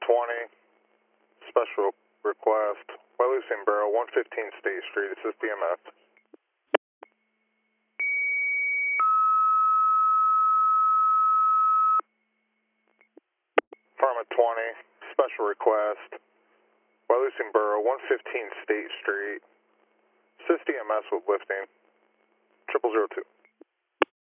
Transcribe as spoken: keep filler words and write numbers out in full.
twenty, special request, Wyalusing Borough, one fifteen State Street, assist E M S. Pharma twenty, special request, Wyalusing Borough, one fifteen State Street, assist E M S with lifting, triple zero two.